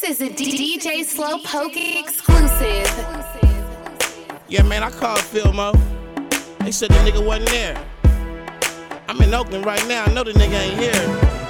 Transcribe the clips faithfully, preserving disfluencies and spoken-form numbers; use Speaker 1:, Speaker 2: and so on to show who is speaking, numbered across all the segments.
Speaker 1: is a D J Slowpoke exclusive.
Speaker 2: Yeah, man, I called Philmo. They said the nigga wasn't there. I'm in Oakland right now. I know the nigga ain't here.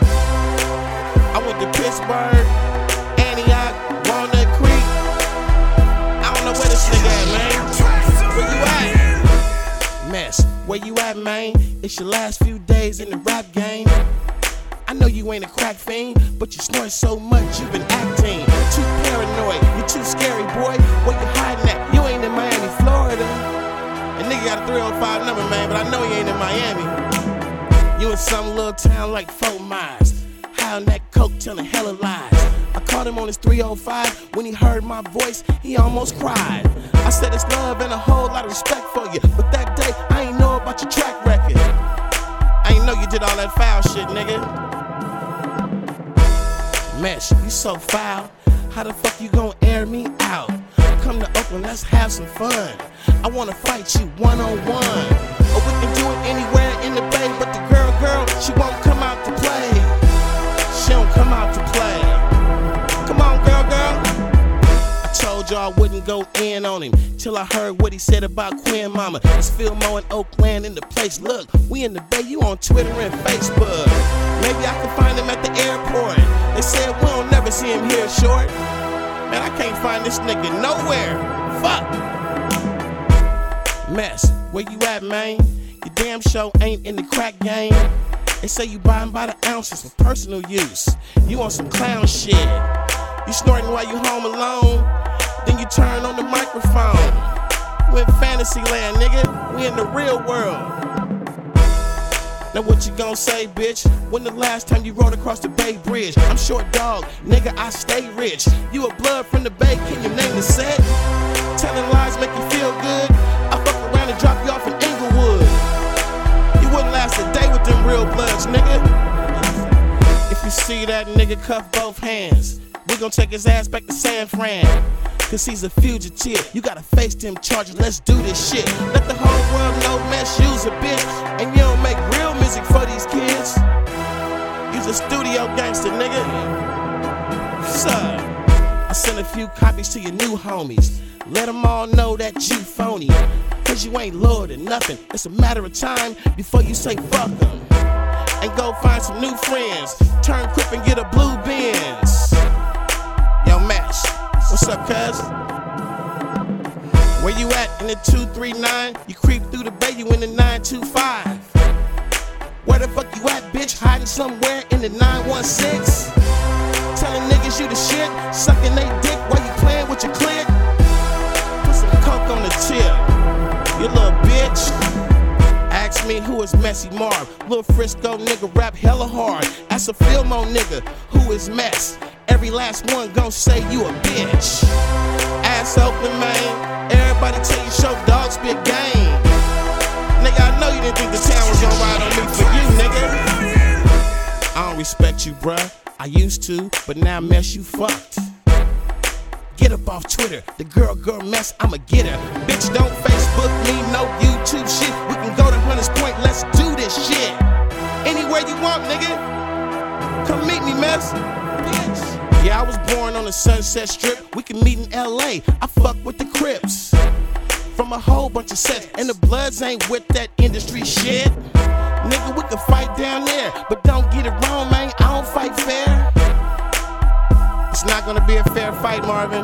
Speaker 2: I went to Pittsburgh, Antioch, Walnut Creek. I don't know where this nigga at, man. Where you at? Mess, where you at, man? It's your last few days in the rap game. I know you ain't a crack fiend, but you snort so much you've been acting too paranoid. You're too scary, boy. Where you hiding at? You ain't in Miami, Florida. And nigga got a three oh five number, man, but I know you ain't in Miami. You in some little town like Fort Myers, high on that coke telling hella lies. I caught him on his three oh five. When he heard my voice, he almost cried. I said it's love and a whole lot of respect for you, but that day I ain't know about your track record. I ain't know you did all that foul shit, nigga. Mesh, you so foul. How the fuck you gon' air me out? Come to Oakland, let's have some fun. I wanna fight you one on one, or we can do it anywhere in the Bay. But the girl, girl, she won't come out to play. She don't come out to play. Come on, girl, girl. I told you I wouldn't go in on him till I heard what he said about Queen Mama. It's Philmo in Oakland in the place. Look, we in the Bay, you on Twitter and Facebook. Maybe I can find him at the airport. They said we don't never see him here, short. Man, I can't find this nigga nowhere. Fuck. Mess, where you at, man? Your damn show ain't in the crack game. They say you buying by the ounces for personal use. You on some clown shit. You snorting while you home alone. Then you turn on the microphone. You in fantasy land, nigga. We in the real world. Now what you gon' say, bitch? When the last time you rode across the Bay Bridge? I'm short dog, nigga, I stay rich. You a blood from the Bay, can you name the set? Telling lies make you feel good. I fuck around and drop you off in Inglewood. You wouldn't last a day with them real bloods, nigga. If you see that nigga cuff both hands, we gon' take his ass back to San Fran. Cause he's a fugitive, you gotta face them charges, let's do this shit. Let the whole world know Mesh you's a bitch, and you don't make real music for these kids. You's a studio gangster, nigga. So, I sent a few copies to your new homies. Let them all know that you phony. Cause you ain't loyal to nothing. It's a matter of time before you say fuck them. And go find some new friends. Turn quick and get a blue Benz. Yo, Mesh. What's up, cuz? Where you at in the two three nine? You creep through the Bay, you in the nine two five. Where the fuck you at, bitch? Hiding somewhere in the nine one six? Telling niggas you the shit, sucking they dick while you playing with your click. Put some coke on the tip, you little bitch. Ask me who is Messy Marv. Lil Frisco nigga rap hella hard. Ask a Philmo nigga who is Mess. Every last one gon' say you a bitch. Ass open, man. Everybody tell you show dog spit game. Nigga, I know you didn't think the town was gonna ride on me for you, nigga. I don't respect you, bruh. I used to, but now Mess you fucked. Get up off Twitter. The girl, girl Mess, I'ma get her. Bitch, don't Facebook me, no YouTube shit. We can go to Hunters Point, let's do this shit. Anywhere you want, nigga. Come meet me, Mess. Bitch. Yeah, I was born on the Sunset Strip. We can meet in L A. I fuck with the Crips. From a whole bunch of sets. And the Bloods ain't with that industry shit. Nigga, we can fight down there. But don't get it wrong, man. I don't fight fair. It's not gonna be a fair fight, Marvin.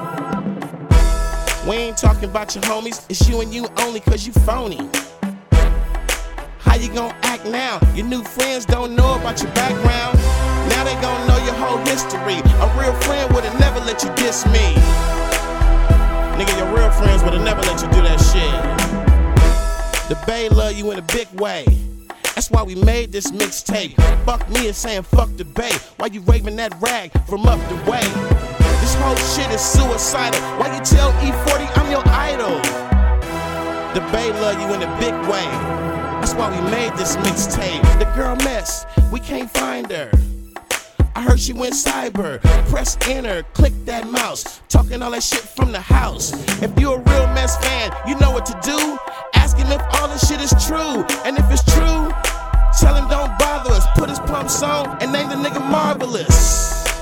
Speaker 2: We ain't talking about your homies. It's you and you only cause you phony. How you gon' act now? Your new friends don't know about your background. Now they gon' know your whole history. A real friend would've never let you diss me. Nigga, your real friends would've never let you do that shit. The Bay love you in a big way. That's why we made this mixtape. Fuck me and saying fuck the Bay. Why you waving that rag from up the way? This whole shit is suicidal. Why you tell E forty I'm your idol? The Bay love you in a big way. That's why we made this mixtape. The girl Mess, we can't find her. I heard she went cyber. Press enter, click that mouse. Talking all that shit from the house. If you a real Mess fan, you know what to do. Ask him if all this shit is true. And if it's true, tell him don't bother us. Put his pumps on and name the nigga Marvelous.